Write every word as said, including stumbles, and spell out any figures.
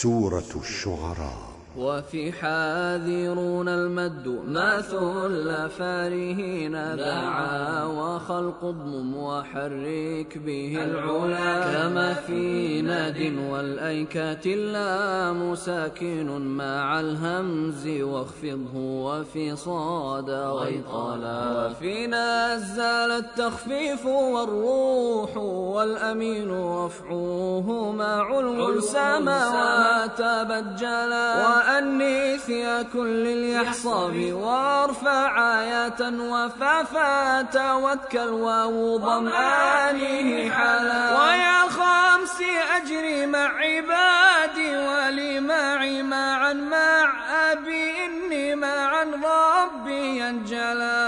سورة الشعراء. وفي حاذرون المد ما ثل فارهين دعا وخلق اضمم وحرك به العلا كما في ناد والأيكات اللام ساكن مع الهمز واخفضه وفي صاد ويطالا وفي نزل التخفيف والروح والأمين رفعوه مع السماوات بجلا وأنيث يا كل اليحصاب وارفع آيات وفافات واتكل واو ضمآنه حلا ويا خمس أجري مع عبادي ولي معي معا مع أبي إني معا ربي ينجلا